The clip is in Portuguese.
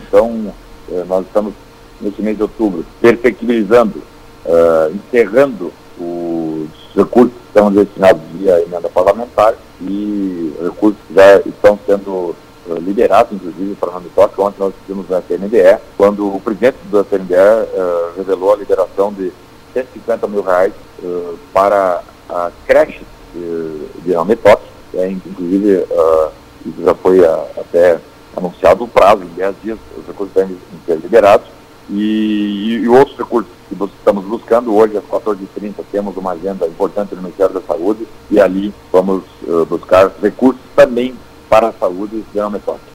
Então, nós estamos, nesse mês de outubro, perfectibilizando, encerrando os recursos que estão destinados via emenda parlamentar e recursos que já estão sendo liberados, inclusive, para a Ramitoc. Ontem nós tivemos na CNDE, quando o presidente da CNDE revelou a liberação de R$150 mil para a creche de Ramitoc. Inclusive, isso já foi até anunciado o prazo, em 10 dias, os recursos devem ser liberados. E outros recursos que estamos buscando, hoje às 14h30 temos uma agenda importante no Ministério da Saúde e ali vamos buscar recursos também para a saúde de Ramitoc.